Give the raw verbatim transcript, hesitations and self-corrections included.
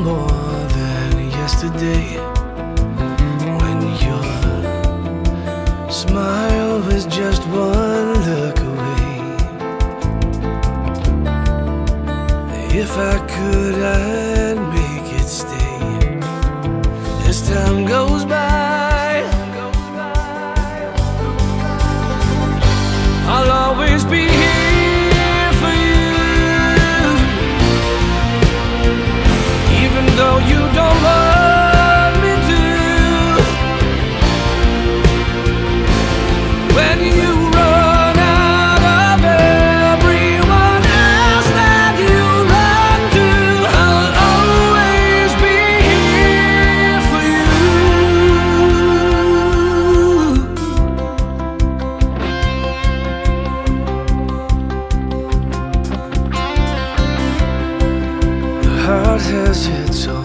more than yesterday, when your smile was just one look away. If I could, I'd make it stay. As time goes by, I'll always be here for you, even though you don't want me to. When you run out of everyone else that you run to, I'll always be here for you. The heart has its own